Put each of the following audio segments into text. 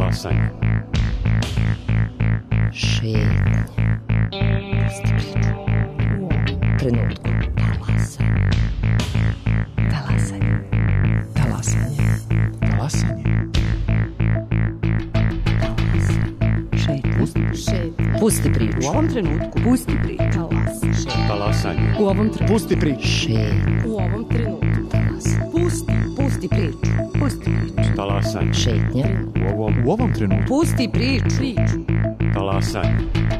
Talasanje. Šetnja. Pusti priču. U ovom trenutku. Talasanje. Talasanje. Talasanje. Šetnja. Pusti priču. U ovom trenutku. Pusti priču. Talasanje. U ovom trenutku. Pusti priču. Šetnja. U ovom trenutku. Pusti priču. Pusti priču. Talasanje. Šetnja. U ovom trenutku. Pusti priču. Talasanje.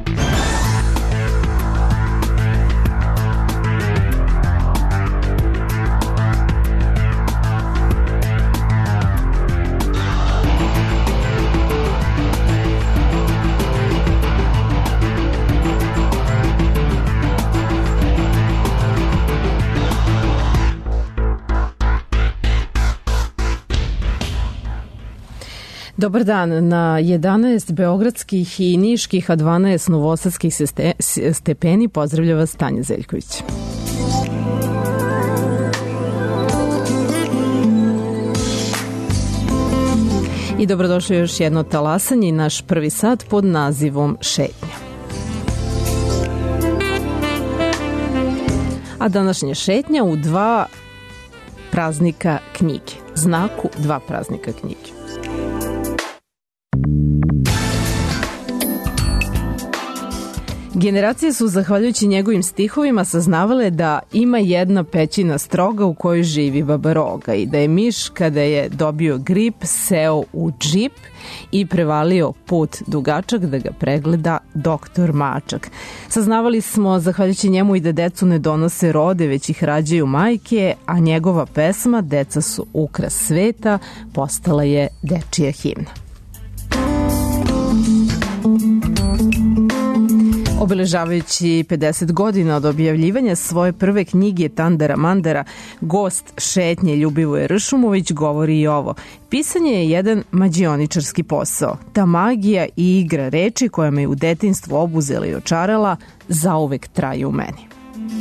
Dobar dan. Na 11 beogradskih i niških, a 12 novosadskih stepeni pozdravlja vas Tanja Zeljković. I dobrodošli još jedno talasanje i naš prvi sat pod nazivom Šetnja. A današnja šetnja u dva praznika knjige. Znaku dva praznika knjige. Generacije su, zahvaljujući njegovim stihovima, saznavale da ima jedna pećina Stroga u kojoj živi Baba Roga i da je miš, kada je dobio grip, seo u džip i prevalio put dugačak da ga pregleda doktor Mačak. Saznavali smo, zahvaljujući njemu, i da decu ne donose rode, već ih rađaju majke, a njegova pesma "Deca su ukras sveta" postala je dečija himna. Obeležavajući 50 godina od objavljivanja svoje prve knjige Tandara Mandara, gost šetnje Ljubivoje Ršumović govori i ovo. Pisanje je jedan mađioničarski posao. Ta magija i igra reči koja me u detinjstvu obuzela i očarala zauvek traju u meni.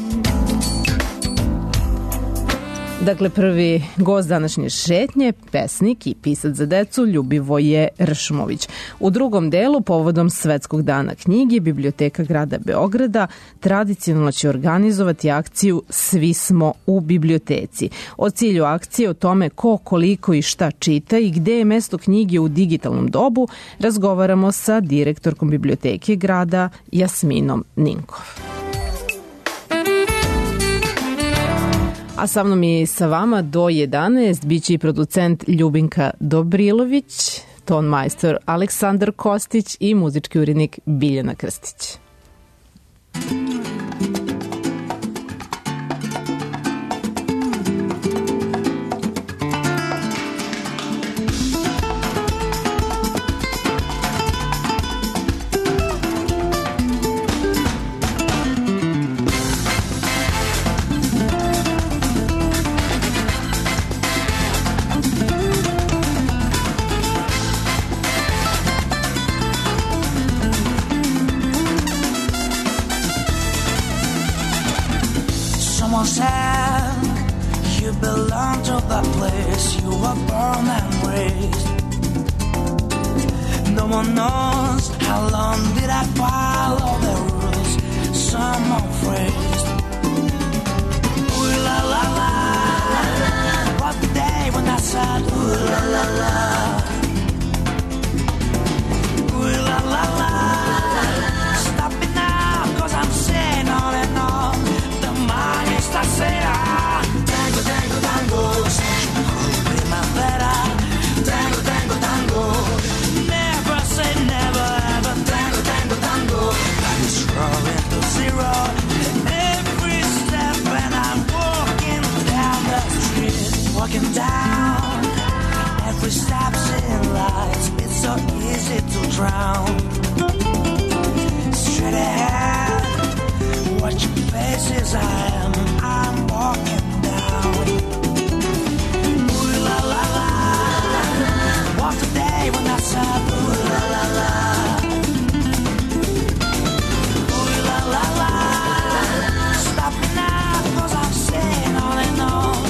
Dakle, prvi gost današnje šetnje, pesnik i pisac za decu Ljubivoje Ršumović. U drugom delu, povodom Svetskog dana knjige, Biblioteka grada Beograda tradicionalno će organizovati akciju Svi smo u biblioteci. O cilju akcije, o tome ko, koliko i šta čita i gde je mesto knjige u digitalnom dobu, razgovaramo sa direktorkom Biblioteke grada Jasminom Ninkov. A sa mnom i sa vama do 11 biće i producent Ljubinka Dobrilović, ton majstor Aleksandar Kostić i muzički urednik Biljana Krstić.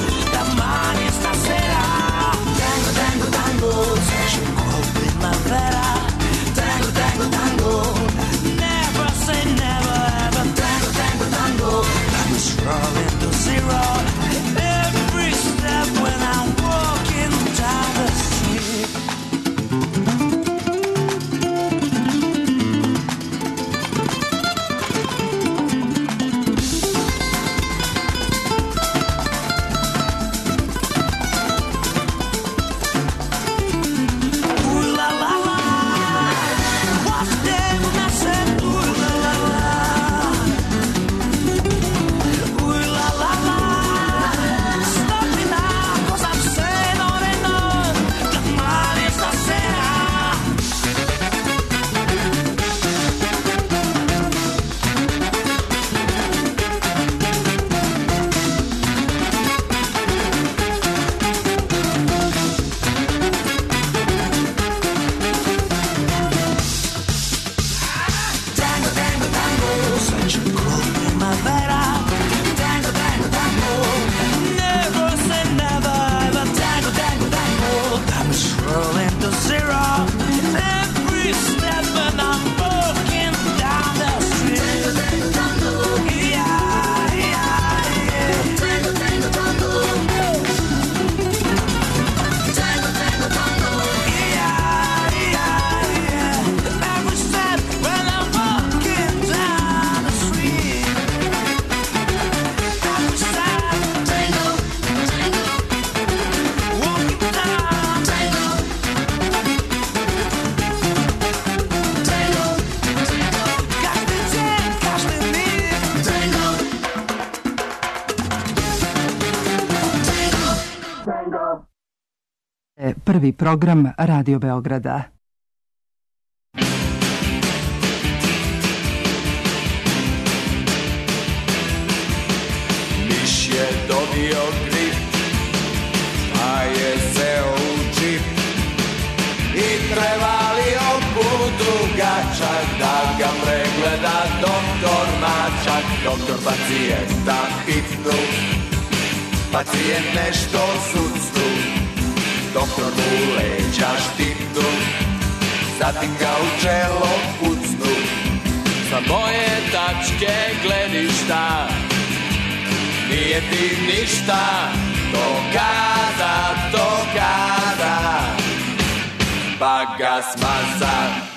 Primavera Prvi program Radio Beograda. Miš je dobio grip, pa je seo u džip i prevalio put dugačak da ga pregleda doktor Mačak. Doktor pacijenta pitnu, pacijent nešto sucnu, doktor mu leđa štipnu, zatim ga u čelo pucnu. Sa moje tačke gledišta nije ti ništa, to kada, pa ga smaza.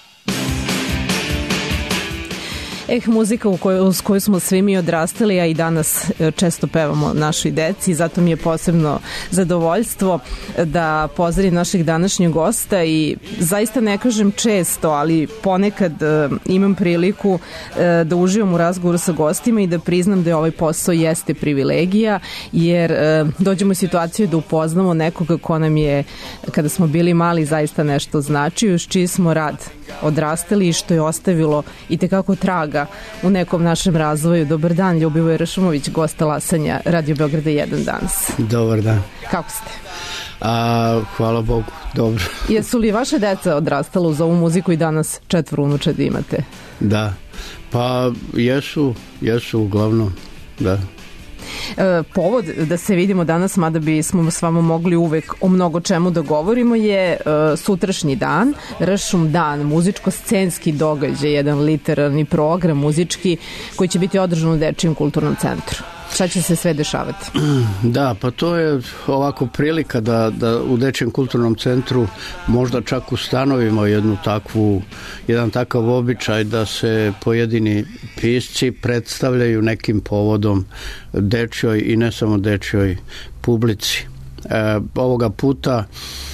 Muzika uz koju smo svi mi odrastali, a i danas često pevamo našoj deci, zato mi je posebno zadovoljstvo da pozdravim naših današnjih gosta i zaista ne kažem često, ali ponekad imam priliku da uživam u razgovoru sa gostima i da priznam da ovaj posao jeste privilegija, jer dođemo u situaciju da upoznamo nekoga ko nam je, kada smo bili mali, zaista nešto značio, uz čiji smo rad odrastali i što je ostavilo i tekako traga u nekom našem razvoju. Dobar dan, Ljubivoj Ršumović, gost Talasanja Radio Beograda 1 danas. Dobar dan. Kako ste? Hvala Bogu, dobro. Jesu li vaše deca odrastala uz ovu muziku i danas 4 unučadi imate? Da, pa jesu uglavnom, da. Povod da se vidimo danas, mada bismo s vama mogli uvek o mnogo čemu da govorimo, je sutrašnji dan, Ršum dan, muzičko-scenski događaj, jedan literarni program muzički koji će biti održan u Dečijem kulturnom centru. Šta će se sve dešavati? Da, pa to je ovako prilika da u Dečijem kulturnom centru možda čak ustanovimo jedan takav običaj da se pojedini pisci predstavljaju nekim povodom dečjoj i ne samo dečjoj publici. Ovoga puta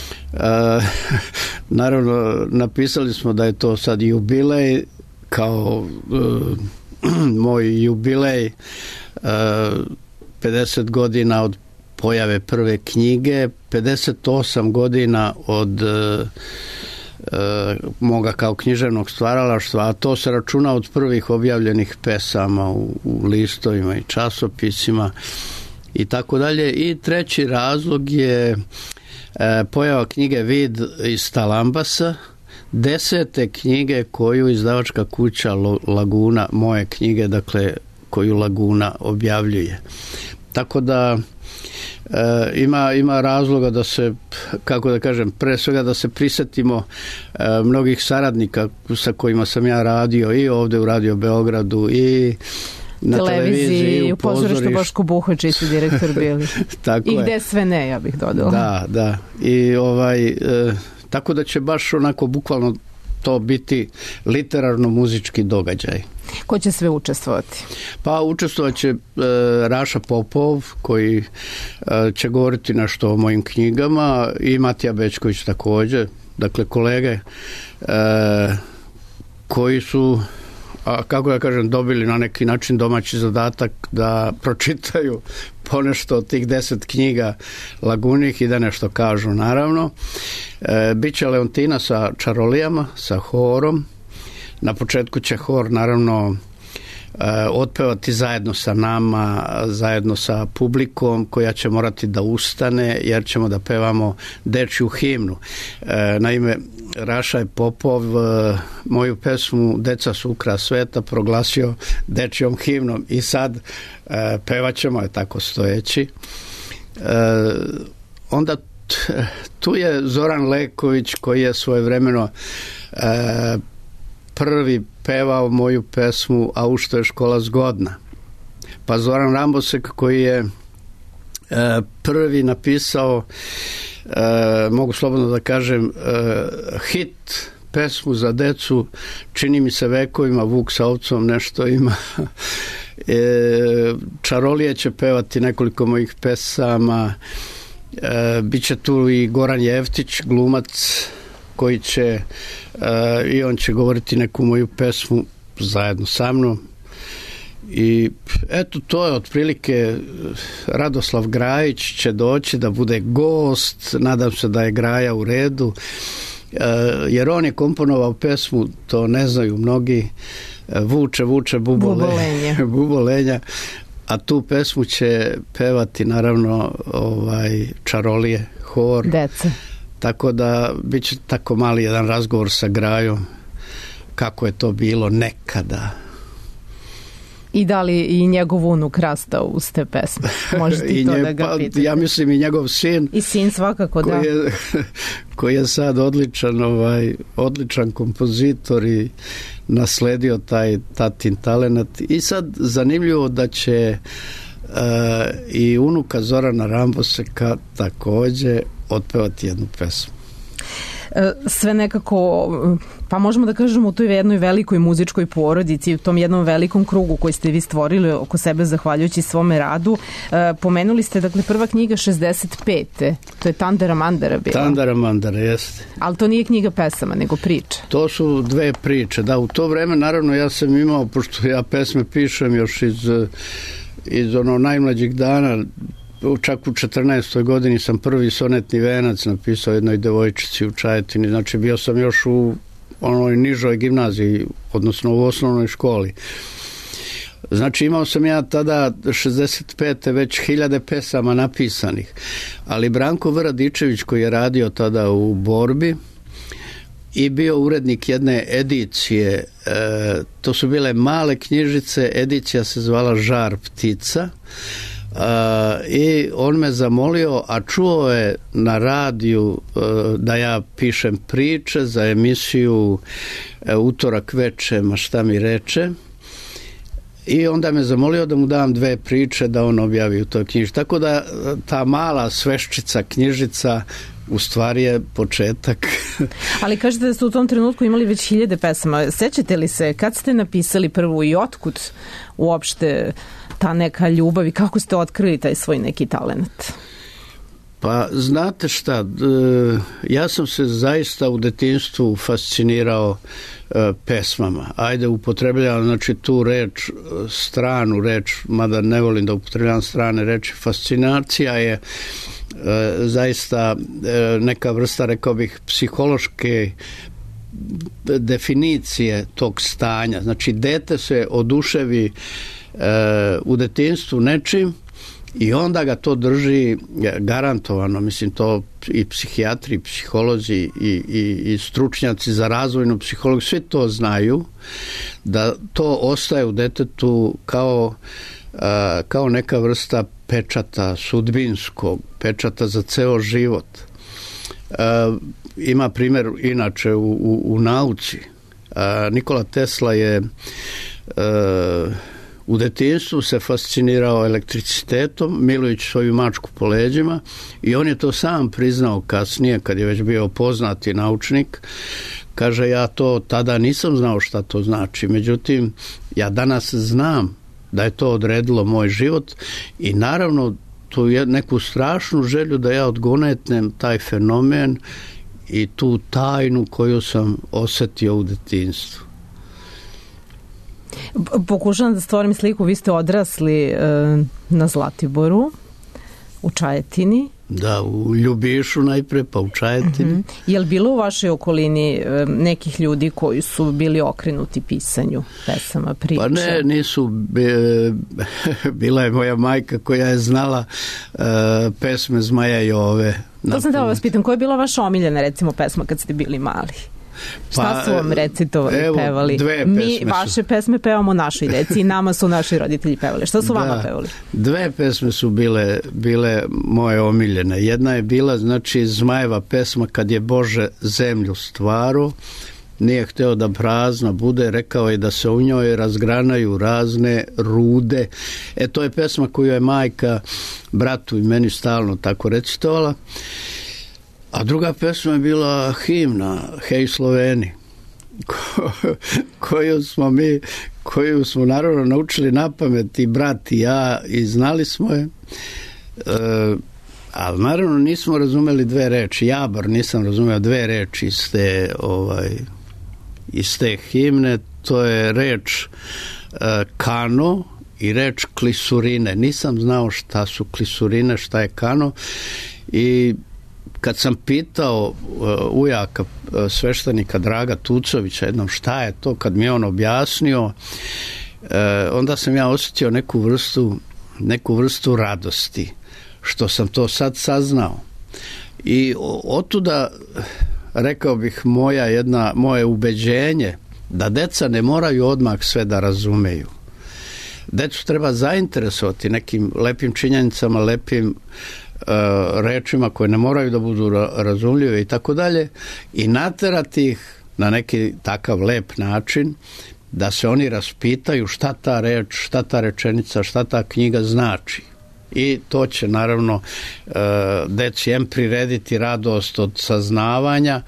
naravno napisali smo da je to sad jubilej, kao moj jubilej 50 godina od pojave prve knjige, 58 godina od moga kao književnog stvaralaštva, a to se računa od prvih objavljenih pesama u listovima i časopisima i tako dalje. I treći razlog je pojava knjige Vid iz Talambasa, 10. knjige koju izdavačka kuća Laguna, moje knjige, dakle, koju Laguna objavljuje. Tako da ima razloga da se, kako da kažem, pre svega da se prisetimo mnogih saradnika sa kojima sam ja radio i ovde u Radio Beogradu i na televiziji, u pozorištu Boško Buhović i direktor bili. Tako i gde sve ne, ja bih dodala. Da. I tako da će baš onako bukvalno to biti literarno-muzički događaj. Ko će sve učestvovati? Pa učestvovat će Raša Popov, koji će govoriti nešto o mojim knjigama, i Matija Bećković također. Dakle, kolege koji su, kako da kažem, dobili na neki način domaći zadatak da pročitaju ponešto od tih 10 knjiga Lagunih i da nešto kažu, naravno. Biće Leontina sa čarolijama, sa horom. Na početku će hor, naravno, otpevati zajedno sa nama, zajedno sa publikom, koja će morati da ustane, jer ćemo da pevamo dečju himnu. Naime, Raša je Popov moju pesmu Deca su ukras sveta proglasio dečjom himnom i sad pevaćemo je tako stojeći. Onda tu je Zoran Leković, koji je svojevremeno prvi pevao moju pesmu A u što je škola zgodna. Pa Zoran Rambosek, koji je prvi napisao, mogu slobodno da kažem, hit pesmu za decu, čini mi se vekovima, Vuk sa ovcom nešto ima. Čarolije će pevati nekoliko mojih pesama. Biće tu i Goran Jeftić, glumac, koji će i on će govoriti neku moju pesmu zajedno sa mnom. I eto, to je otprilike. Radoslav Grajić će doći da bude gost, nadam se da je Graja u redu, jer on je komponovao pesmu, to ne znaju mnogi, Vuče bubolenja, a tu pesmu će pevati naravno čarolije, hor. Deca. Tako da bit će tako mali jedan razgovor sa Grajom, kako je to bilo nekada. I da li i njegov unuk rastao uz te pesme? Možete to da ga pitate. Ja mislim i njegov sin. I sin svakako, da. Koji je sad odličan kompozitor i nasledio taj tatin talenat. I sad zanimljivo da će i unuka Zorana Ramboseka takođe otpevati jednu pesmu. Sve nekako, pa možemo da kažemo u toj jednoj velikoj muzičkoj porodici, u tom jednom velikom krugu koji ste vi stvorili oko sebe zahvaljujući svome radu. Pomenuli ste, dakle, prva knjiga 65. To je Tandara Mandara bila. Tandara Mandara, jeste. Ali to nije knjiga pesama, nego priče. To su dve priče, da. U to vreme, naravno, ja sam imao, pošto ja pesme pišem još iz najmlađih dana, čak u 14. godini sam prvi sonetni venac napisao jednoj devojčici u Čajetini, znači bio sam još u onoj nižoj gimnaziji, odnosno u osnovnoj školi. Znači imao sam ja tada 65. već 1000 pesama napisanih, ali Branko Vradičević, koji je radio tada u Borbi i bio urednik jedne edicije, to su bile male knjižice, edicija se zvala Žar ptica, i on me zamolio, a čuo je na radiju da ja pišem priče za emisiju Utorak veče, ma šta mi reče, i onda me zamolio da mu dam 2 priče da on objavi u toj knjiži. Tako da ta mala sveščica knjižica u stvari je početak. Ali kažete da ste u tom trenutku imali već 1000 pesama. Sećate li se kad ste napisali prvu i otkud uopšte ta neka ljubav i kako ste otkrili taj svoj neki talent? Pa znate šta, ja sam se zaista u detinjstvu fascinirao pesmama. Ajde, upotrebljavam znači tu reč, stranu reč, mada ne volim da upotrebljavam strane reči. Fascinacija je zaista neka vrsta, rekao bih, psihološke definicije tog stanja. Znači, dete se oduševi u detinjstvu nečim i onda ga to drži garantovano. Mislim, to i psihijatri, i psiholozi i stručnjaci za razvojnu psihologiju, svi to znaju, da to ostaje u detetu kao neka vrsta pečata sudbinskog, pečata za ceo život. Ima primjer inače u nauci. Nikola Tesla je u detinjstvu se fascinirao elektricitetom, milujući svoju mačku po leđima, i on je to sam priznao kasnije, kad je već bio poznati naučnik. Kaže, ja to tada nisam znao šta to znači, međutim, ja danas znam da je to odredilo moj život i naravno tu je neku strašnu želju da ja odgonetnem taj fenomen i tu tajnu koju sam osetio u detinjstvu. Pokušavam da stvorim sliku, vi ste odrasli na Zlatiboru, u Čajetini. Da, u Ljubišu najpre, pa u Čajetini. Je li bilo u vašoj okolini nekih ljudi koji su bili okrenuti pisanju pesama, priče? Pa ne, nisu. Bila je moja majka koja je znala pesme Zmaja Jove. To sam da vas pitam, koja je bila vaša omiljena, recimo, pesma kad ste bili mali? Šta su vam recitovali, pevali? Mi vaše pesme pevamo našoj deci i nama su naši roditelji pevali. Šta su vama pevali? 2 pesme su bile moje omiljene. Jedna je bila, znači, Zmajeva pesma Kad je Bože zemlju stvaru, nije hteo da prazna bude, rekao je da se u njoj razgranaju razne rude. To je pesma koju je majka bratu i meni stalno tako recitovala. A druga pesma je bila himna Hej Sloveni, koju smo naravno naučili napamet i brat i ja i znali smo je, ali naravno nismo razumeli 2 reči. Ja bar nisam razumeo 2 reči iz te himne. To je reč kano i reč klisurine. Nisam znao šta su klisurine, šta je kano, i kad sam pitao ujaka sveštenika Draga Tucovića jednom šta je to, kad mi je on objasnio, onda sam ja osjetio neku vrstu radosti što sam to sad saznao. I otuda, rekao bih, moje ubeđenje da deca ne moraju odmah sve da razumeju. Decu treba zainteresovati nekim lepim činjenicama, lepim rečima koje ne moraju da budu razumljive i tako dalje, i naterati ih na neki takav lep način da se oni raspitaju šta ta reč, šta ta rečenica, šta ta knjiga znači. I to će naravno deci prirediti radost od saznavanja,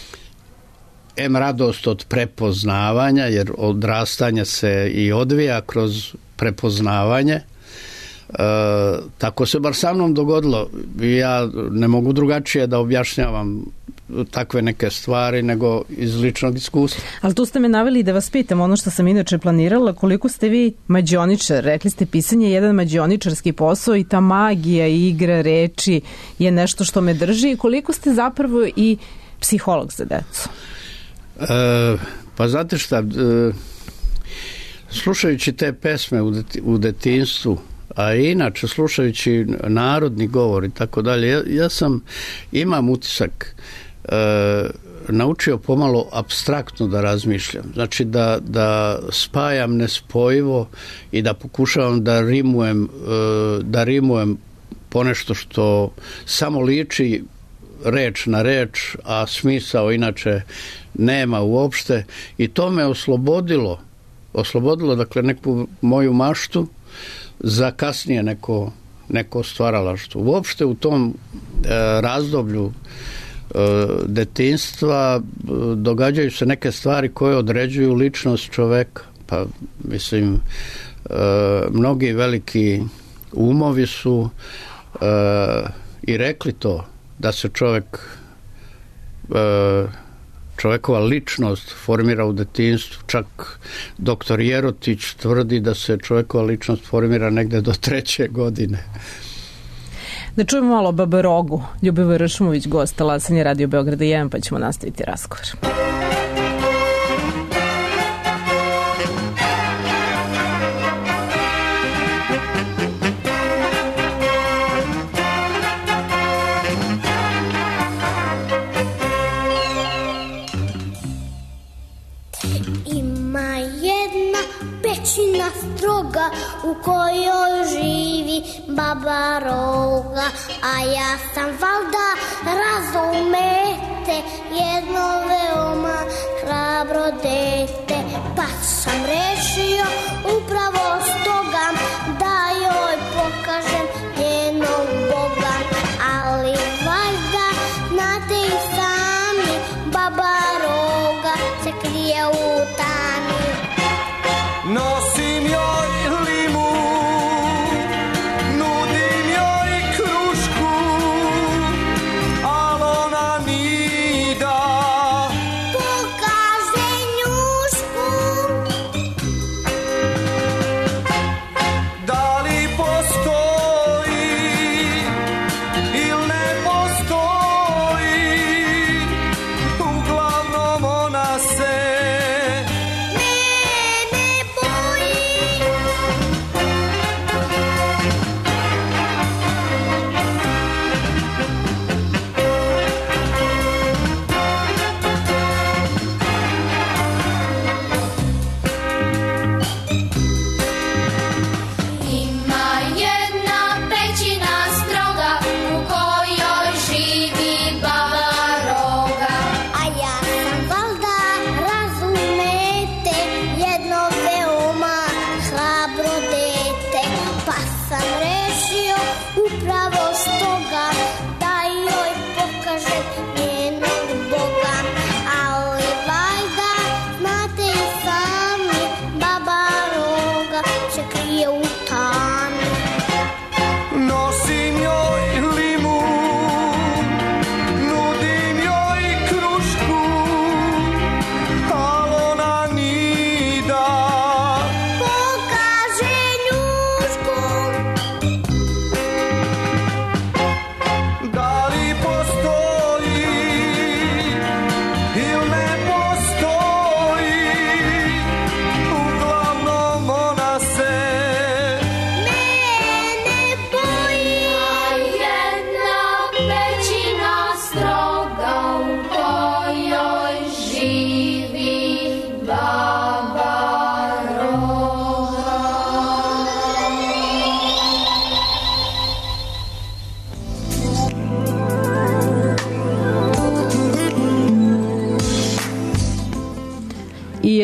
radost od prepoznavanja, jer odrastanje se i odvija kroz prepoznavanje. Tako se bar sa mnom dogodilo. Ja ne mogu drugačije da objašnjavam takve neke stvari nego iz ličnog iskustva. Ali tu ste me naveli da vas pitam ono što sam inače planirala, koliko ste vi mađioničar. Rekli ste, pisanje je jedan mađioničarski posao i ta magija i igra reči je nešto što me drži. Koliko ste zapravo i psiholog za decu? Pa znate šta, slušajući te pesme u detinjstvu, a inače slušajući narodni govor i tako dalje, imam utisak, naučio pomalo apstraktno da razmišljam. Znači da spajam nespojivo i da pokušavam da rimujem ponešto što samo liči reč na reč, a smisao inače nema uopšte, i to me oslobodilo dakle neku moju maštu za kasnije neko stvaralaštvo. Uopšte u tom razdoblju detinjstva događaju se neke stvari koje određuju ličnost čoveka. Pa mislim, mnogi veliki umovi su i rekli to, da se čovekova ličnost formira u detinjstvu. Čak doktor Jerotić tvrdi da se čovekova ličnost formira negde do 3. godine. Da čujemo malo o Baba Rogu. Ljubivoje Ršumović, gost Talasanje Radio Beograda 1, pa ćemo nastaviti razgovor. U kojoj živi Baba Roga, a ja sam valda, razumete, jedno veoma hrabro dete, pa sam rešio upravo stoga da joj pokažem njenog Boga. Ali valjda znate i sami, Baba Roga se krije u tami. Nosim joj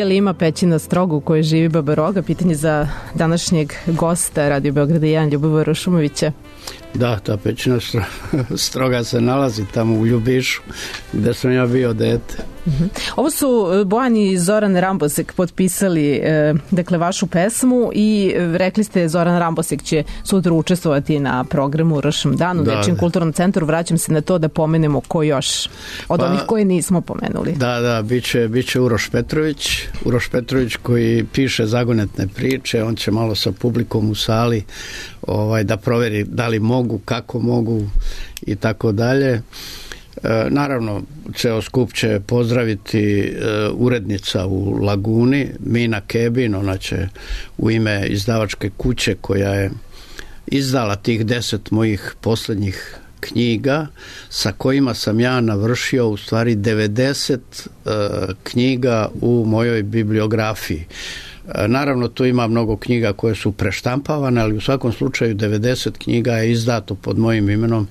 li ima pećina Strogo u kojoj živi Baba Roga? Pitanje za današnjeg gosta Radio Beograda 1, Ljubivoja Rušumovića. Da, ta pećina Stroga se nalazi tamo u Ljubišu, gde sam ja bio dete. Ovo su Bojan i Zoran Rambosek potpisali dakle vašu pesmu i rekli ste Zoran Rambosek će sutra učestvovati na programu Ršm dan u Dečijem kulturnom centru. Vraćam se na to da pomenemo ko još od onih koje nismo pomenuli. Da, biće Uroš Petrović koji piše zagonetne priče, on će malo sa publikom u sali da proveri da li mogu, kako mogu i tako dalje. Naravno, ceo skup će pozdraviti urednica u Laguni, Mina Kebin, ona će u ime izdavačke kuće koja je izdala tih 10 mojih poslednjih knjiga, sa kojima sam ja navršio u stvari 90 knjiga u mojoj bibliografiji. Naravno, tu ima mnogo knjiga koje su preštampavane, ali u svakom slučaju 90 knjiga je izdato pod mojim imenom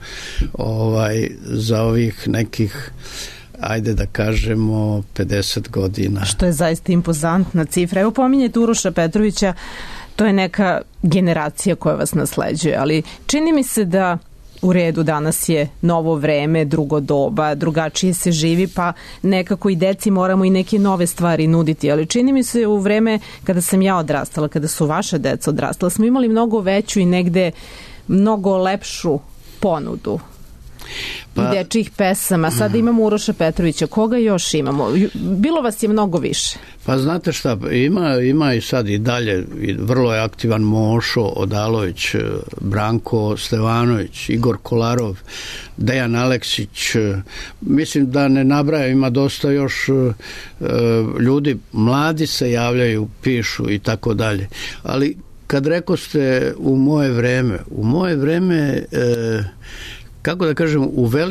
za ovih nekih, ajde da kažemo, 50 godina. Što je zaista impozantna cifra. Evo pominjete Uroša Petrovića, to je neka generacija koja vas nasleđuje, ali čini mi se da u redu, danas je novo vreme, drugo doba, drugačije se živi, pa nekako i deci moramo i neke nove stvari nuditi, ali čini mi se u vreme kada sam ja odrastala, kada su vaše deca odrastala, smo imali mnogo veću i negde mnogo lepšu ponudu dečjih pesama. Sada imamo Uroša Petrovića. Koga još imamo? Bilo vas je mnogo više. Pa znate šta, ima i sad i dalje, vrlo je aktivan Mošo Odalović, Branko Stevanović, Igor Kolarov, Dejan Aleksić, mislim da ne nabraja, ima dosta još ljudi, mladi se javljaju, pišu i tako dalje. Ali kad rekoste u moje vreme kako da kažem,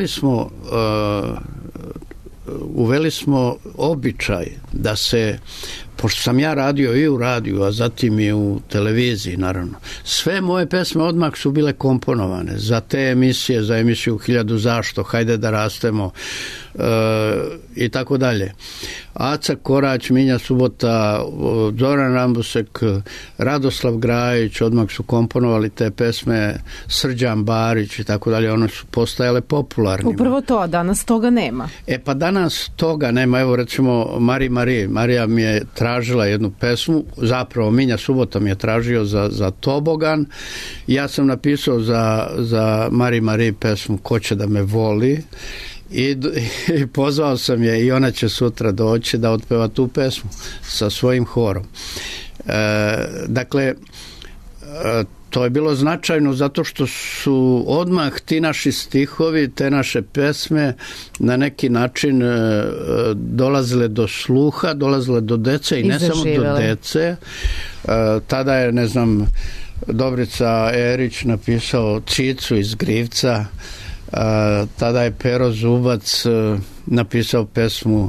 uveli smo običaj da se, pošto sam ja radio i u radiju, a zatim i u televiziji, naravno, sve moje pesme odmah su bile komponovane za te emisije, za emisiju 1000 zašto, Hajde da rastemo i tako dalje. Aca Korać, Minja Subota, Zoran Rambosek, Radoslav Grajić, odmah su komponovali te pesme, Srđan Barić i tako dalje, one su postajale popularnima. Upravo to, danas toga nema. Pa danas toga nema, evo recimo Marija mi je tražila jednu pesmu, zapravo Minja Subota mi je tražio za Tobogan, ja sam napisao za Mariji pesmu Ko će da me voli, i pozvao sam je i ona će sutra doći da otpeva tu pesmu sa svojim horom. Dakle, to je bilo značajno zato što su odmah ti naši stihovi, te naše pesme na neki način dolazile do sluha, dolazile do dece i ne samo do dece. Tada je, ne znam, Dobrica Erić napisao Cicu iz Grivca, tada je Pero Zubac napisao pesmu,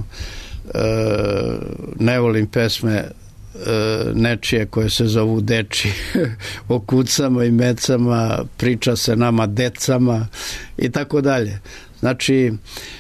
ne volim pesme nečije koje se zovu deči, o kucama i mecama, priča se nama decama i tako dalje. Znači,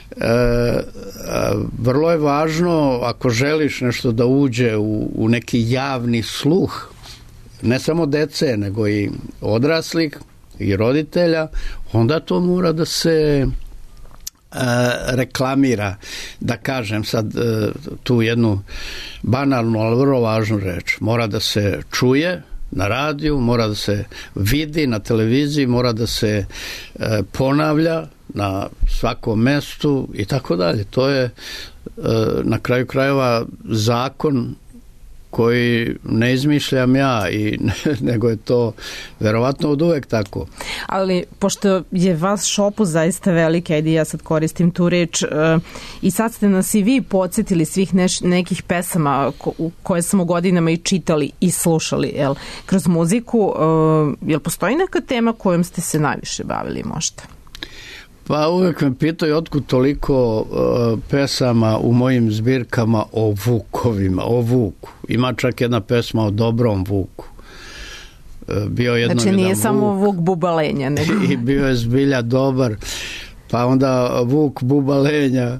vrlo je važno, ako želiš nešto da uđe u neki javni sluh, ne samo dece, nego i odraslih i roditelja, onda to mora da se reklamira, da kažem sad tu jednu banalnu, ali vrlo važnu reč. Mora da se čuje na radiju, mora da se vidi na televiziji, mora da se ponavlja na svakom mestu i tako dalje. To je na kraju krajeva zakon koji ne izmišljam ja, nego je to verovatno od uvek tako. Ali pošto je vaš opus zaista veliki, ajde ja sad koristim tu reč, i sad ste nas i vi podsjetili svih nekih pesama koje smo godinama i čitali i slušali kroz muziku, jel postoji neka tema kojom ste se najviše bavili možda? Pa uvek me pitaju otkud toliko pesama u mojim zbirkama o vukovima, o vuku. Ima čak jedna pesma o dobrom vuku. Znači nije samo vuk bubalenja. I bio je zbilja dobar. Pa onda vuk bubalenja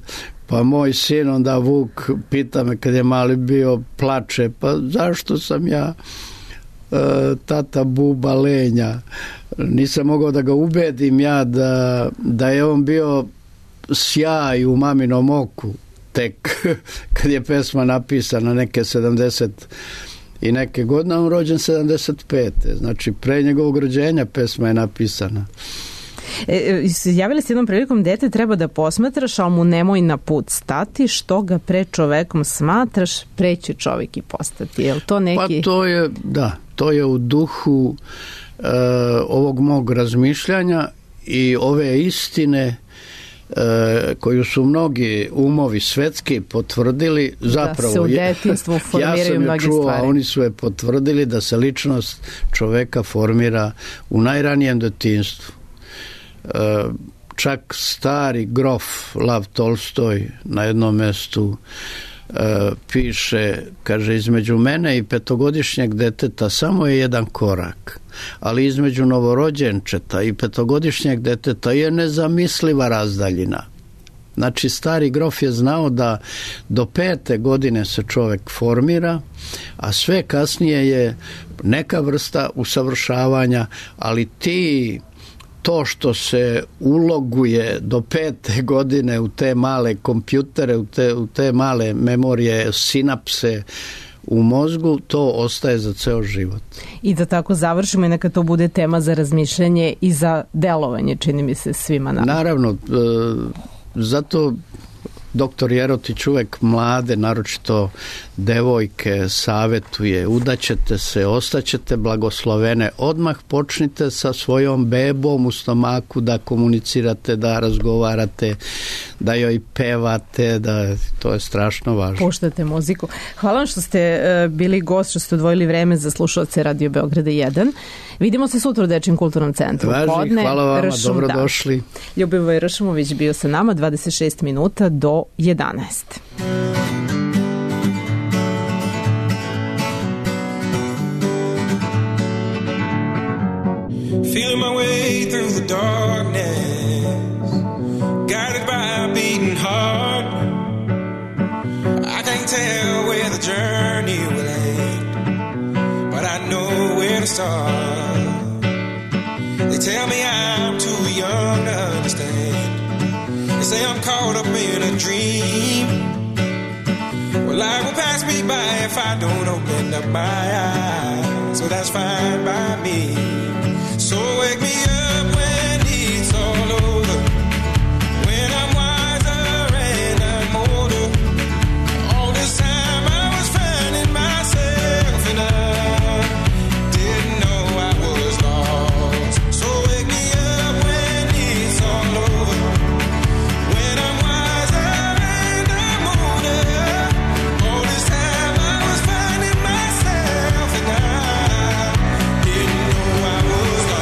Pa moj sin, onda Vuk, pita me kad je mali bio, plače, pa zašto sam ja tata buba lenja? Nisam mogao da ga ubedim ja da je on bio sjaj u maminom oku, tek kad je pesma napisana neke 70 i neke godine, on rođen 75. Znači, pre njegovog rođenja pesma je napisana. Javili ste jednom prilikom, dete treba da posmatraš, ali mu nemoj na put stati, što ga pre čovekom smatraš, pre će čovek i postati. Je li to neki... Pa to je, da, to je u duhu ovog mog razmišljanja i ove istine koju su mnogi umovi svetski potvrdili, zapravo da se u detinjstvu formiraju mnoge stvari. Ja sam je čuo, a oni su je potvrdili da se ličnost čoveka formira u najranijem detinjstvu. Čak stari grof Lav Tolstoj na jednom mestu piše, kaže, između mene i petogodišnjeg deteta samo je jedan korak, ali između novorođenčeta i petogodišnjeg deteta je nezamisliva razdaljina. Znači, stari grof je znao da do 5. godine se čovek formira, a sve kasnije je neka vrsta usavršavanja, ali to što se uloguje do 5. godine u te male kompjutere, u te male memorije, sinapse u mozgu, to ostaje za ceo život. I da tako završimo i neka to bude tema za razmišljanje i za delovanje, čini mi se svima nama. Naravno, zato doktor Jerotić uvek mlade, naročito devojke, savetuje: udaćete se, ostaćete blagoslovene, odmah počnite sa svojom bebom u stomaku da komunicirate, da razgovarate, da joj pevate, da to je strašno važno. Puštate muziku. Hvala vam što ste bili gost, što ste odvojili vreme za slušalce Radio Beograda 1. Vidimo se sutra u Dečjem kulturnom centru. Važno, hvala vama, dobrodošli. Ljubivoj Ršumović bio sa nama 26 minuta do 11. Feeling my way through the darkness, guided by a beating heart. I can't tell where the journey will end, but I know where to start. They tell me I'm too young to understand. They say I'm caught up in a dream. Well, life will pass me by if I don't open up my eyes. So that's fine by me. So wake me up when it's all over, when I'm wiser and I'm older. All this time I was finding myself and I didn't know I was lost. So wake me up when it's all over, when I'm wiser and I'm older. All this time I was finding myself and I didn't know I was lost.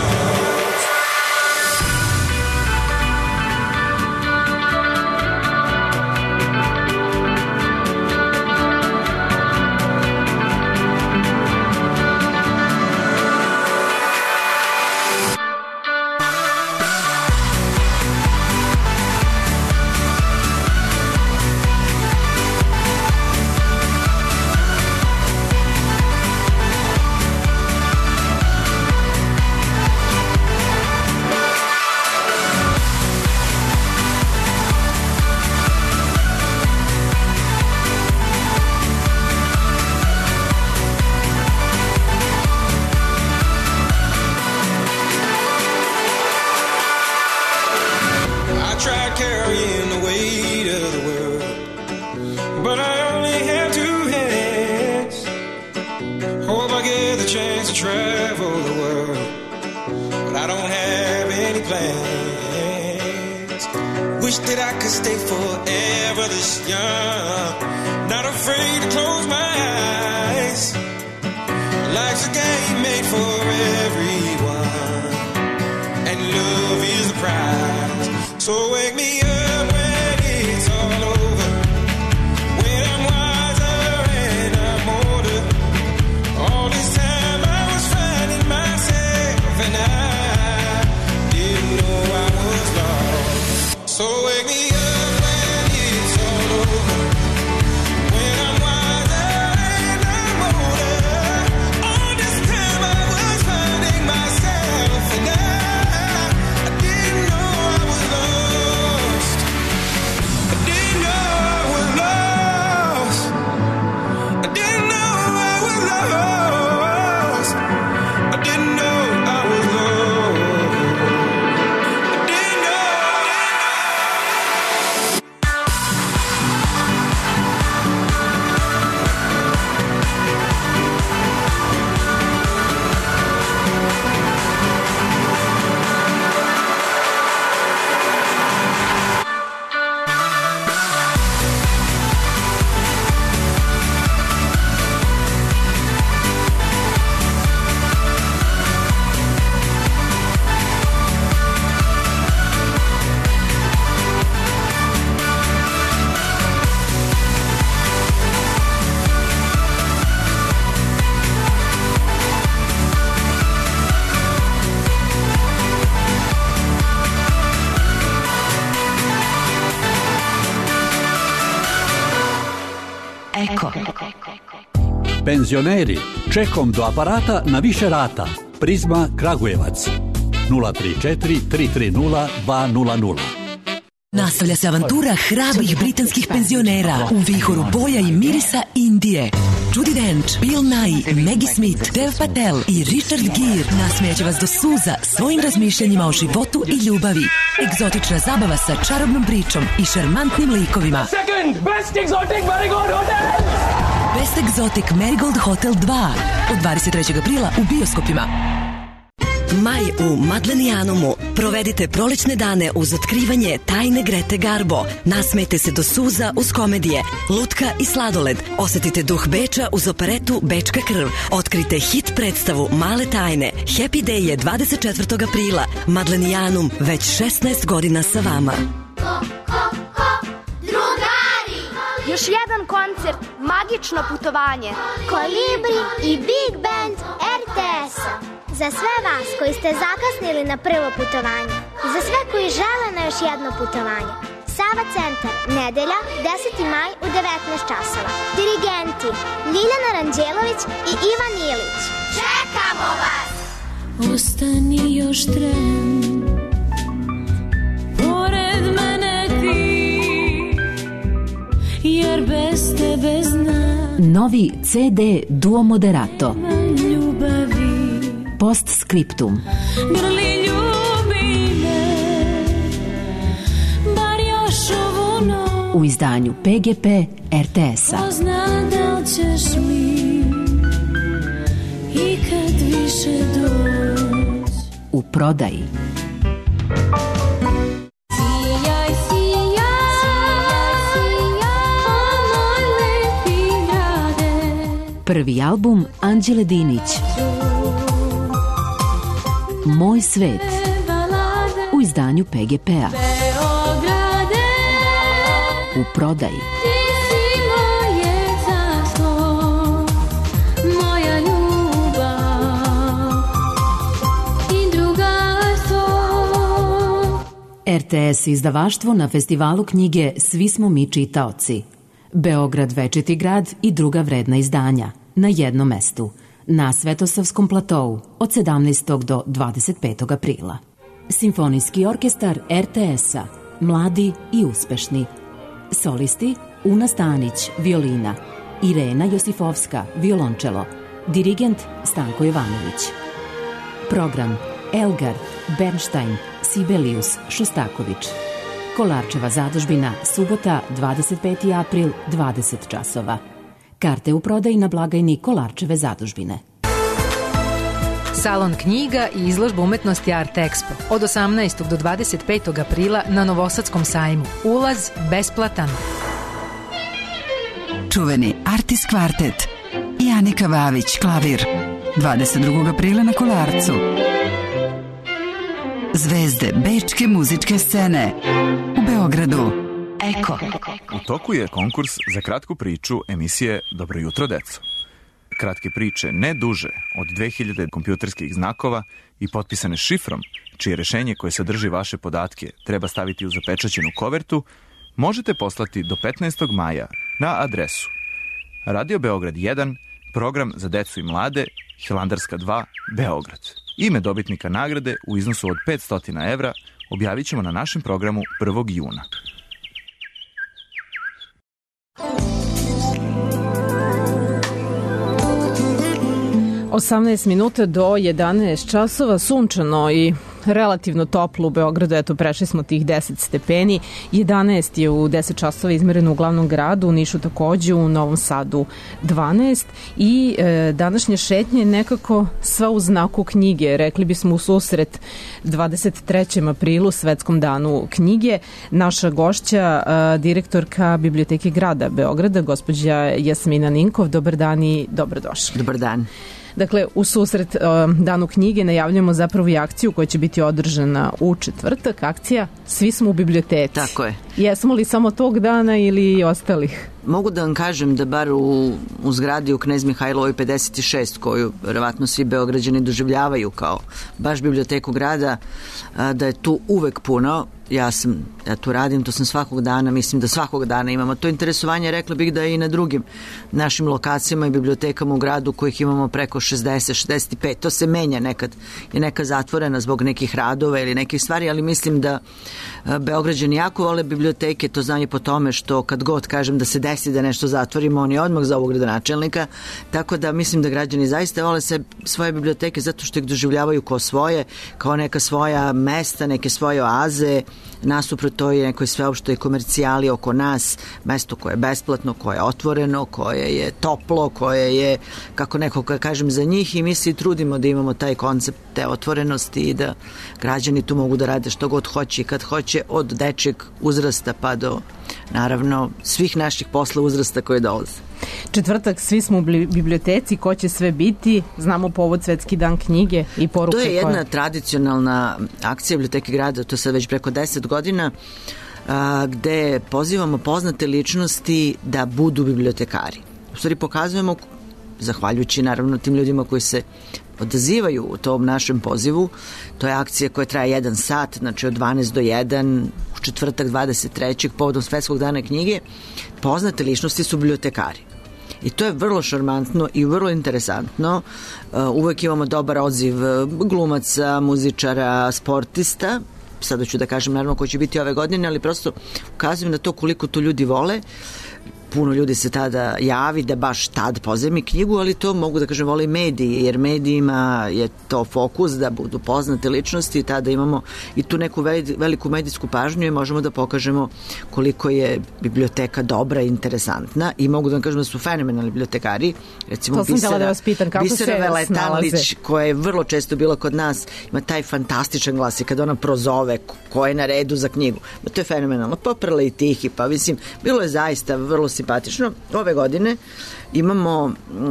I tried carrying the weight of the world, but I only have two hands. Hope I get the chance to travel the world, but I don't have any plans. Wish that I could stay forever this young, not afraid to close my eyes. Life's a game made for everyone, and love is the prize. So wake me up when it's all over, when I'm wiser and I'm older. All this time I was finding myself and I didn't know I was lost. So wake me up when it's all Penzioneri, čekom do aparata na više rata. Prizma Kragujevac 034 330 200. Nastavlja se avantura hrabrih britanskih penzionera u vihoru boja i mirisa Indije. Judi Dench, Bill Nighy, Maggie Smith, Dev Patel i Richard Gere nasmejaće vas do suza svojim razmišljanjima o životu i ljubavi. Egzotična zabava sa čarobnom pričom i šarmantnim likovima. Best Exotic Marigold Hotel! Best Exotic Marigold Hotel 2 od 23. aprila u bioskopima. Maj u Madlenijanumu. Provedite prolećne dane uz otkrivanje tajne Grete Garbo. Nasmejte se do suza uz komedije, lutka i sladoled. Osetite duh Beča uz operetu Bečka krv. Otkrite hit predstavu Male tajne. Happy Day je 24. aprila. Madlenijanum već 16 godina sa vama. Drugari! Još jedan koncert, magično putovanje. Kolibri i Big Band RTS-a. Za sve vas koji ste zakasnili na prvo putovanje i za sve koji žele na još jedno putovanje. Sava centar, nedelja, 10. maj u 19 časova. Dirigenti Ljiljana Ranđelović i Ivan Ilić. Čekamo vas! Ostani još tren, pored mene ti, jer bez tebe znam. Novi CD Duo Moderato. Postscriptum. Grli ljubi me, bar još ovu noć. U izdanju PGP RTS-a. Ko zna da li ćeš mi ikad više doć. U prodaji. Sijaj, moj lepi grade. Prvi album Anđele Dinić. Moj svet u izdanju PGP-a. U prodaji. Moja ljubav i drugarstvo. RTS izdavaštvo na festivalu knjige Svi smo mi čitaoci. Beograd večiti grad i druga vredna izdanja na jednom mestu. Na Svetosavskom platou od 17. do 25. aprila. Simfonijski orkestar RTS-a, mladi i uspešni. Solisti Una Stanić, violina, Irena Josifovska, violončelo, dirigent Stanko Jovanović. Program Elgar, Bernstein, Sibelius, Šostaković. Kolarčeva zadužbina, subota, 25. april, 20 časova. Karte u prodaji na blagajni Kolarčeve zadužbine. Salon knjiga i izložba umetnosti Art Expo od 18. do 25. aprila na Novosadskom sajmu. Ulaz besplatan. Čuveni Artis Kvartet i Anika Vavić, klavir. 22. aprila na Kolarcu. Zvezde bečke muzičke scene u Beogradu. Eko. U toku je konkurs za kratku priču emisije Dobro jutro, deco. Kratke priče ne duže od 2000 kompjuterskih znakova i potpisane šifrom, čije rešenje koje sadrži vaše podatke treba staviti u zapečaćenu kovertu, možete poslati do 15. maja na adresu Radio Beograd 1, program za decu i mlade, Hilandarska 2, Beograd. Ime dobitnika nagrade u iznosu od 500 evra objavit ćemo na našem programu 1. juna. 18 minuta do 11 časova, sunčano i relativno toplo u Beogradu, eto prešli smo tih 10 stepeni, 11 je u 10 časova izmereno u glavnom gradu, u Nišu takođe, u Novom Sadu 12 i današnje šetnje nekako sva u znaku knjige, rekli bismo u susret 23. aprilu, Svetskom danu knjige. Naša gošća, direktorka Biblioteke grada Beograda, gospođa Jasmina Ninkov, dobar dan i dobrodošli. Dobar dan. Dakle, u susret danu knjige najavljamo zapravo i akciju koja će biti održana u četvrtak. Akcija Svi smo u biblioteci. Tako je. Jesmo li samo tog dana ili i ostalih? Mogu da vam kažem da bar u zgradi u Knez Mihajlovoj 56, koju verovatno svi Beograđani doživljavaju kao baš biblioteku grada, da je tu uvek puno. Ja tu radim, to sam svakog dana, mislim da svakog dana imamo to interesovanje, rekla bih da i na drugim našim lokacijama i bibliotekama u gradu kojih imamo preko 60, 65, to se menja, nekad je neka zatvorena zbog nekih radova ili nekih stvari, ali mislim da Beograđani jako vole biblioteke, to znam i po tome što kad god kažem da se desi da nešto zatvorimo, oni odmah zovu gradonačelnika, tako da mislim da građani zaista vole svoje biblioteke zato što ih doživljavaju kao svoje, kao neka svoja mesta, neke svoje oaze, nasuprot toj nekoj sveopštoj komercijali oko nas, mesto koje je besplatno, koje je otvoreno, koje je toplo, koje je, kako neko kažem, za njih, i mi se trudimo da imamo taj koncept te otvorenosti i da građani tu mogu da rade što god hoće i kad hoće, od dečjeg uzrasta pa do, naravno, svih naših posla uzrasta koje dolaze. Četvrtak, svi smo u biblioteci, ko će sve biti, znamo povod Svetski dan knjige i poruke. To je jedna tradicionalna akcija Biblioteke grada, to je sad već preko 10 godina, gde pozivamo poznate ličnosti da budu bibliotekari. U stvari pokazujemo, zahvaljujući naravno tim ljudima koji se odazivaju u tom našem pozivu, to je akcija koja traje 1 sat, znači od 12 do 1, u četvrtak 23. povodom Svetskog dana knjige. Poznate ličnosti su bibliotekari. I to je vrlo šarmantno i vrlo interesantno. Uvek imamo dobar odziv glumaca, muzičara, sportista. Sada ću da kažem naravno ko će biti ove godine, ali prosto ukazujem na to koliko to ljudi vole. Puno ljudi se tada javi da baš tad pozajmi knjigu, ali to mogu da kažem vole i mediji, jer medijima je to fokus da budu poznate ličnosti i tada imamo i tu neku veliku medijsku pažnju i možemo da pokažemo koliko je biblioteka dobra i interesantna, i mogu da vam kažem da su fenomenalni bibliotekari. Recimo Bisera Veletanlić, koja je vrlo često bila kod nas, ima taj fantastičan glas i kada ona prozove ko je na redu za knjigu, to je fenomenalno. Poprla i tihi, pa mislim, bilo je zaista vrlo simpatično. Ove godine imamo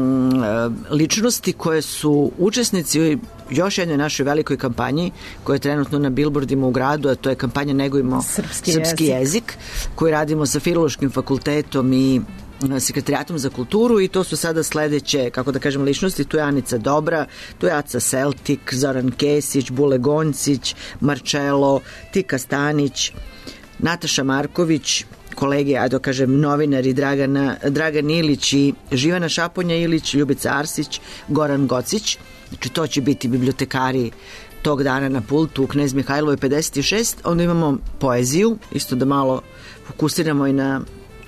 ličnosti koje su učesnici još jednoj našoj velikoj kampanji koja je trenutno na bilbordima u gradu, a to je kampanja Negujmo srpski jezik, koju radimo sa Filološkim fakultetom i Sekretarijatom za kulturu, i to su sada sledeće, kako da kažem, ličnosti. Tu je Anica Dobra, tu je Aca Seltik, Zoran Kesić, Bule Goncić, Marčelo, Tika Stanić, Nataša Marković, kolege, ajde da kažem, novinari Dragan Ilić i Živana Šaponja Ilić, Ljubica Arsić, Goran Gocić. Znači to će biti bibliotekari tog dana na pultu u Knez Mihajlovoj 56. Onda imamo poeziju, isto da malo fokusiramo i na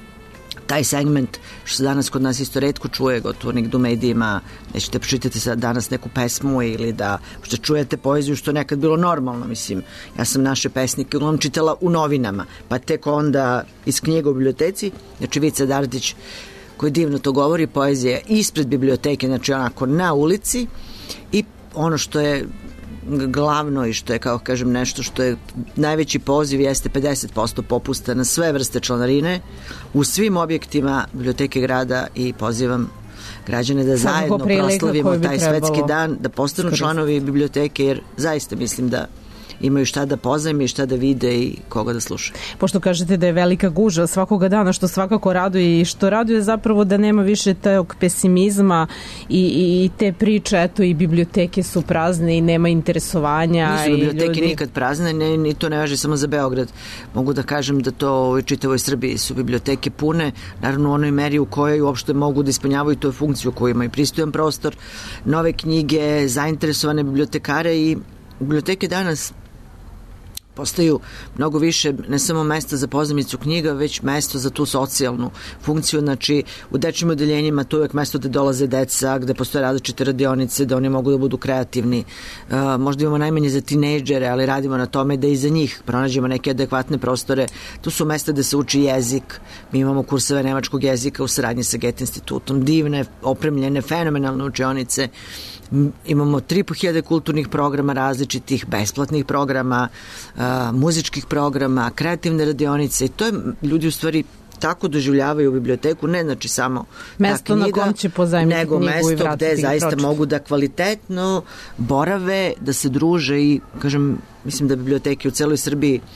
taj segment što se danas kod nas isto retko čuje, gotovo nigde u medijima nećete pročitati sad danas neku pesmu ili da što čujete poeziju, što je nekad bilo normalno. Mislim, ja sam naše pesnike uglavnom čitala u novinama, pa tek onda iz knjiga u biblioteci. Znači Vica Dardić, koji divno to govori, poezija ispred biblioteke, znači onako na ulici. I ono što je glavno i što je, kao kažem, nešto što je najveći poziv, jeste 50% popusta na sve vrste članarine u svim objektima Biblioteke grada, i pozivam građane da zajedno proslavimo taj Svetski dan, da postanu članovi biblioteke, jer zaista mislim da imaju šta da pozajme i šta da vide i koga da slušaju. Pošto kažete da je velika gužva svakoga dana, što svakako raduje, i što raduje zapravo da nema više tog pesimizma i te priče, eto, i biblioteke su prazne i nema interesovanja. Nisu biblioteke nikad prazne, ni to ne važi samo za Beograd. Mogu da kažem da to u čitavoj Srbiji su biblioteke pune, naravno u onoj meri u kojoj uopšte mogu da ispunjavaju tu funkciju, koju imaju pristojan prostor, nove knjige, zainteresovane bibliotekare, i biblioteke danas postaju mnogo više ne samo mesta za pozajmicu knjiga, već mesto za tu socijalnu funkciju. Znači, u dečjim odeljenjima to je uvek mesto gde dolaze deca, gde postoje različite radionice, da oni mogu da budu kreativni. Možda imamo najmanje za tinejdžere, ali radimo na tome da i za njih pronađemo neke adekvatne prostore. Tu su mesta gde se uči jezik. Mi imamo kurseve nemačkog jezika u saradnji sa Goethe institutom. Divne, opremljene, fenomenalne učionice. Imamo 3.500 kulturnih programa različitih, besplatnih programa, muzičkih programa, kreativne radionice, i to je, ljudi u stvari tako doživljavaju biblioteku, ne znači samo mesto ta knjiga, na kom će pozajmiti nego knjigu mesto gde zaista mogu da kvalitetno borave, da se druže, i kažem, mislim da biblioteke u celoj Srbiji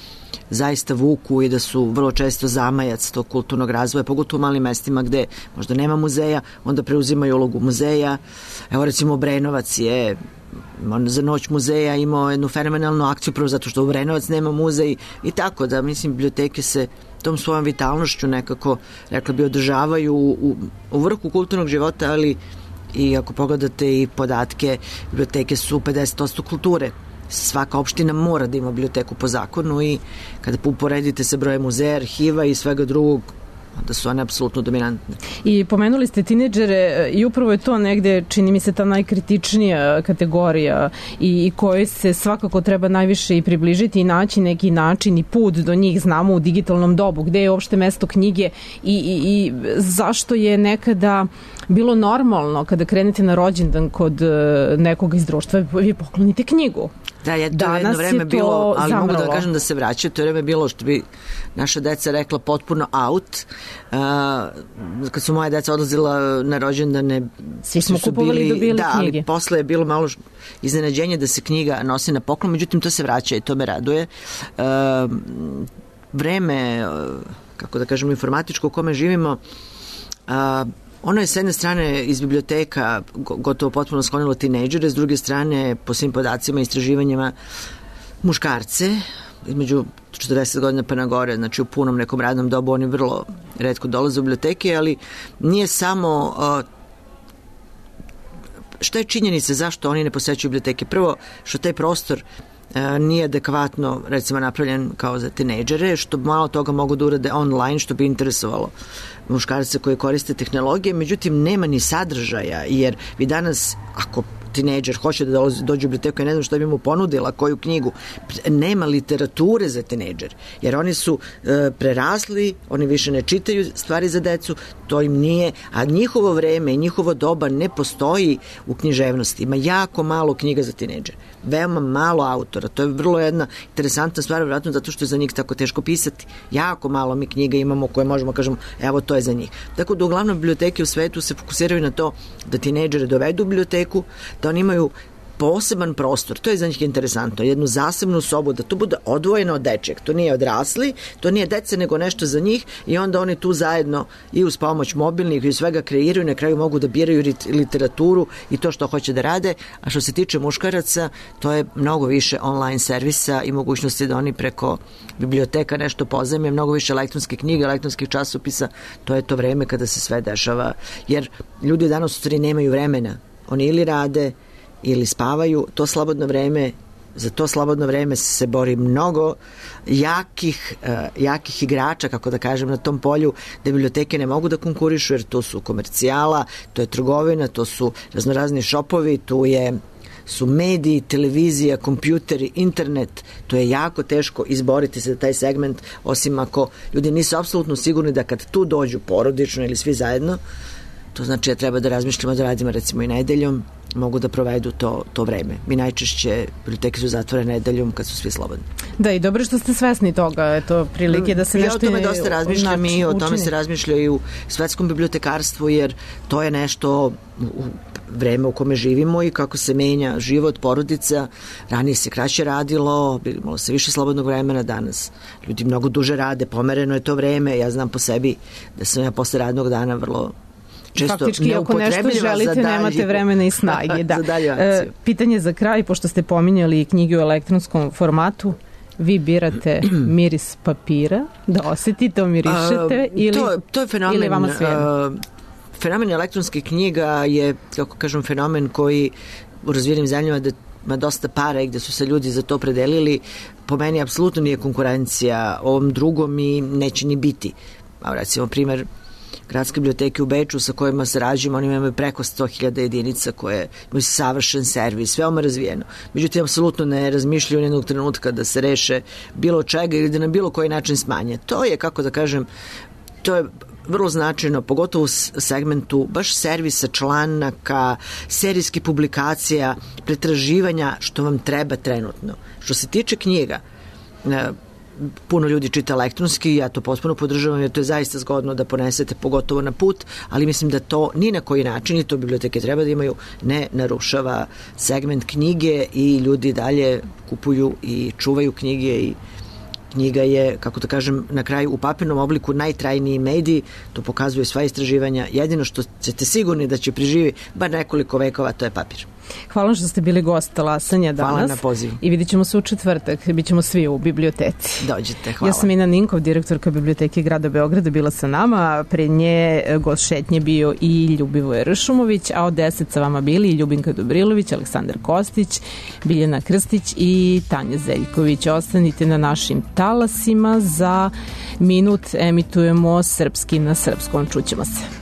zaista vuku i da su vrlo često zamajac tog kulturnog razvoja, pogotovo u malim mestima gde možda nema muzeja, onda preuzimaju ulogu muzeja. Evo recimo Obrenovac je za noć muzeja imao jednu fenomenalnu akciju, prvo zato što Obrenovac nema muzej i tako da, mislim, biblioteke se tom svojom vitalnošću nekako, rekla bi, održavaju u vrhu kulturnog života, ali i ako pogledate i podatke, biblioteke su 50% kulture. Svaka opština mora da ima biblioteku po zakonu i kada uporedite se broje muzeja, arhiva i svega drugog, da su one apsolutno dominantne. I pomenuli ste tinejdžere i upravo je to negde, čini mi se, ta najkritičnija kategorija i kojoj se svakako treba najviše i približiti i naći neki način i put do njih. Znamo u digitalnom dobu gde je uopšte mesto knjige i zašto je nekada bilo normalno kada krenete na rođendan kod nekog iz društva, vi poklonite knjigu. Da, je to jedno vreme bilo, ali mogu da kažem da se vraćaju, to je vreme bilo što bi naša deca rekla potpuno out. Kad su moja deca odlazila na rođendane, svi smo kupovali i dobili knjige. Da, ali posle je bilo malo iznenađenje da se knjiga nosi na poklon, međutim to se vraća i to me raduje. Vreme, kako da kažem, informatičko u kome živimo, ono je s jedne strane iz biblioteka gotovo potpuno sklonilo tinejdžere, s druge strane, po svim podacima i istraživanjima, muškarce, između 40 godina pa na gore, znači u punom nekom radnom dobu, oni vrlo retko dolaze u biblioteke, ali nije samo... Šta je činjenica zašto oni ne posećuju biblioteke? Prvo, što taj prostor nije adekvatno, recimo, napravljen kao za tinejdžere, što malo toga mogu da urade online, što bi interesovalo muškarce koji koriste tehnologije, međutim nema ni sadržaja, jer vi danas, ako tinejdžer hoće da dođe u biblioteku, ja ne znam što bi mu ponudila, koju knjigu, nema literature za tinejdžer, jer oni su prerasli, oni više ne čitaju stvari za decu, to im nije, a njihovo vreme i njihovo doba ne postoji u književnosti, ima jako malo knjiga za tinejdžer, veoma malo autora, to je vrlo jedna interesantna stvar, vjerojatno zato što je za njih tako teško pisati, jako malo mi knjiga imamo koje možemo kažemo, evo to je za njih. Tako da uglavnom biblioteke u svetu se fokusiraju na to da tinejdžere dovedu u biblioteku, da oni imaju poseban prostor, to je za njih interesantno, jednu zasebnu sobu, da to bude odvojeno od dečeg, to nije odrasli, to nije dece, nego nešto za njih i onda oni tu zajedno i uz pomoć mobilnih i svega kreiraju, na kraju mogu da biraju literaturu i to što hoće da rade, a što se tiče muškaraca, to je mnogo više online servisa i mogućnosti da oni preko biblioteka nešto pozajme, mnogo više elektronske knjige, elektronskih časopisa, to je to vreme kada se sve dešava, jer ljudi danas u stvari nemaju vremena, oni ili rade ili spavaju, to slobodno vreme, za to slobodno vreme se bori mnogo jakih igrača, kako da kažem, na tom polju, da biblioteke ne mogu da konkurišu, jer to su komercijala, to je trgovina, to su raznorazni šopovi, tu su mediji, televizija, kompjuteri, internet, to je jako teško izboriti se za taj segment, osim ako ljudi nisu apsolutno sigurni da kad tu dođu porodično ili svi zajedno, to znači da treba da razmišljamo da radimo recimo i nedeljom, mogu da provedu to vreme. Mi najčešće biblioteke su zatvorene nedeljom kad su svi slobodni. Da, i dobro što ste svesni toga, eto, prilike da se nešto učini. Ja o tome dosta razmišljam i o tome se razmišlja i u svetskom bibliotekarstvu, jer to je nešto u vreme u kome živimo i kako se menja život porodica. Ranije se kraće radilo, bilo se više slobodnog vremena, danas ljudi mnogo duže rade, pomereno je to vreme. Ja znam po sebi da sam ja posle radnog dana vrlo često faktički, ako nešto želite, nemate vremena i snage. Da. Pitanje za kraj, pošto ste pominjali knjige u elektronskom formatu, vi birate miris papira, da osetite, omirišete to je fenomen, ili vama svejedno? Fenomen elektronskih knjiga je, kako kažem, fenomen koji u razvijenim zemljama da ima dosta para i gde su se ljudi za to predelili, po meni apsolutno nije konkurencija ovom drugom i neće ni biti. Recimo, primer gradske biblioteke u Beču sa kojima sarađujemo, oni imaju preko 100.000 jedinica koje imaju savršen servis, veoma razvijeno. Međutim, apsolutno ne razmišljaju jednog trenutka da se reše bilo čega ili da na bilo koji način smanje. To je, kako da kažem, to je vrlo značajno, pogotovo u segmentu baš servisa, članaka, serijskih publikacija, pretraživanja što vam treba trenutno. Što se tiče knjiga, puno ljudi čita elektronski, ja to potpuno podržavam, jer to je zaista zgodno da ponesete, pogotovo na put, ali mislim da to ni na koji način, i to biblioteke treba da imaju, ne narušava segment knjige i ljudi dalje kupuju i čuvaju knjige i Knjiga je, kako da kažem, na kraju u papirnom obliku najtrajniji medij, to pokazuje sva istraživanja. Jedino što ćete sigurni da će preživi bar nekoliko vekova, to je papir. Hvala što ste bili gost Talasanja danas. Hvala na pozivu. I vidit ćemo se u četvrtak. Bićemo svi u biblioteci. Dođite, hvala. Ja sam Ina Ninkov, direktorka Biblioteke grada Beograda, bila sa nama. Pre nje gost šetnje bio i Ljubivoje Ršumović, a od 10 sa vama bili i Ljubinka Dobrilović, Aleksandar Kostić, Biljana Krstić i Tanja Zeljković. Ostanite na našim talasima. Za minut emitujemo Srpski na srpskom. Čućemo se.